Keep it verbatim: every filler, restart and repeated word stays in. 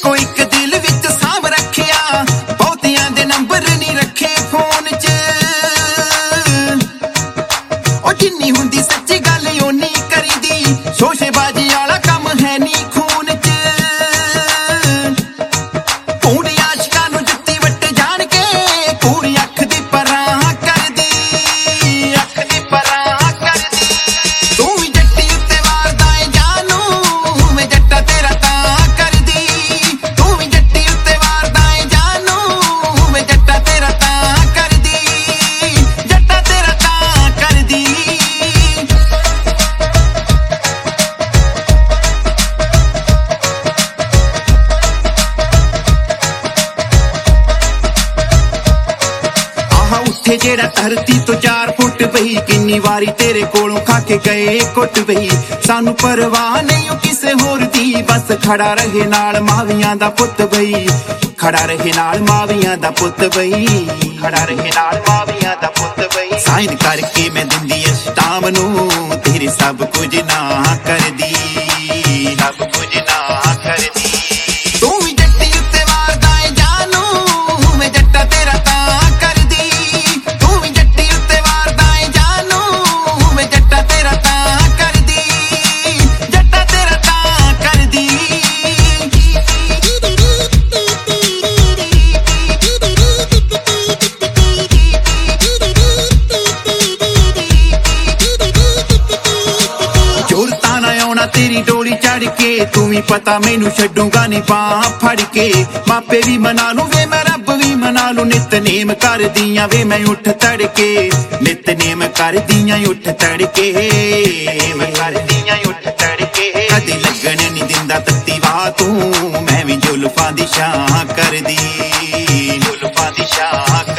ਇੱਕੋ ਇੱਕ ਦਿਲ ਵਿੱਚ ਸਾਂਭ ਰੱਖਿਆ, ਬਹੁਤਿਆਂ ਦੇ ਨੰਬਰ ਨਹੀਂ ਰੱਖੇ ਫੋਨ 'ਚ। ਉਹ ਜਿੰਨੀ ਹੁੰਦੀ ਸੱਚੀ ਗੱਲ ਓਨੀ ਕਰੀਦੀ, ਸ਼ੋਸ਼ੇਬਾਜ਼ੀ ਵਾਲਾ ਕੰਮ ਹੈ ਨੀ ਖੂਨ 'ਚ। ਕੂੜ ਆਸ਼ਕਾਂ ਨੂੰ ਜੁੱਤੀ ਵੱਟ ਜਾਣ ਕੇ, ਕੂੜੀ ਅੱਖ ਦੀ ਪਰਾਂ ਕਰਦੀ, ਅੱਖ ਦੀ ਪਰਾਂ ਕਰਦੀ। ਤੂੰ ਵੀ ਜੱਟੀ ਉੱਤੇ ਵਾਰਦਾ ਏ ਜਾਨੂ, ਮੈਂ ਜੱਟਾ ਤੇਰਾ ਤਾਂ ਕਰਦੀ। ਤੂੰ ਵੀ ਜੱਟੀ ਉੱਤੇ ਵਾਰਦਾ ਏ ਜਾਨੂ, ਮੈਂ ਜੱਟਾ ਤੇਰਾ ਤਾਂ ਕਰਦੀ, ਜੱਟਾ ਤੇਰਾ ਤਾਂ ਕਰਦੀ। ਉੱਥੇ ਜਿਹੜਾ ਧਰਤੀ ਤੋਂ ਚਾਰ ਫੁੱਟ ਬਈ, ਕਿੰਨੀ ਵਾਰੀ ਤੇਰੇ ਕੋਲੋਂ ਖਾ ਕੇ ਗਏ ਕੁੱਟ ਬਈ। ਸਾਨੂੰ ਪਰਵਾਹ ਨਹੀਂ ਉਹ ਕਿਸੇ ਹੋਰ ਦੀ, ਬਸ ਖੜਾ ਰਹੇ ਨਾਲ ਮਾਵੀਆਂ ਦਾ ਪੁੱਤ ਬਈ। ਖੜਾ ਰਹੇ ਨਾਲ ਮਾਵੀਆਂ ਦਾ ਪੁੱਤ ਬਈ, ਖੜਾ ਰਹੇ ਨਾਲ ਮਾਵੀਆਂ ਦਾ ਪੁੱਤ ਬਈ। ਸਾਈਨ ਕਰਕੇ ਮੈਂ ਦਿੰਦੀ ਐ ਸਟਾਮ ਨੂੰ, ਤੇਰੇ ਸਭ ਕੁਝ ਨਾ ਕਰਦੀ, ਸਭ ਕੁਝ ਨਾ ਕਰਦੀ। ਤੂੰ ਵੀ ਜੱਟੀ ਉੱਤੇ ਵਾਰਦਾ ਏ ਜਾਨੂ, ਮੈਂ ਜੱਟਾ ਤੇਰਾ ਤਾਂ ਕਰਦੀ। ਤੂੰ ਵੀ ਜੱਟੀ ਉੱਤੇ ਵਾਰਦਾ ਏ ਜਾਨੂ, ਮੈਂ ਜੱਟਾ ਤੇਰਾ ਤਾਂ ਕਰਦੀ, ਜੱਟਾ ਤੇਰਾ ਤਾਂ ਕਰਦੀ। ਜ਼ੋਰ ਤਾਂ ਨਾ ਆਉਣਾ ਤੇਰੀ ਡੋਲੀ ਚੜ ਕੇ, ਤੂੰ ਵੀ ਪਤਾ ਮੈਨੂੰ ਛੱਡੂਗਾ ਨੀ ਬਾਂਹ ਫੜ ਕੇ। ਮਾਪੇ ਵੀ ਮਨਾ ਲੂੰ ਵੇ ਮੈਂ ਰੱਬ ਵੀ ਮਨਾ ਲੂੰ, ਨਿਤਨੇਮ ਕਰਦੀਆਂ ਵੇ ਮੈਂ ਉੱਠ ਤੜਕੇ, ਨਿਤਨੇਮ ਕਰਦੀਆਂ ਉੱਠ ਤੜਕੇ, ਮੈਂ ਕਰਦੀਆਂ ਉੱਠ ਤੜਕੇ। ਕਦੇ ਲੱਗਣ ਨੀ ਦਿੰਦਾ ਤੱਤੀ ਵਾਹ ਤੂੰ, ਮੈਂ ਵੀ ਜ਼ੁਲਫਾਂ ਦੀ ਛਾਂ ਕਰਦੀ, ਜ਼ੁਲਫਾਂ ਦੀ ਛਾਂ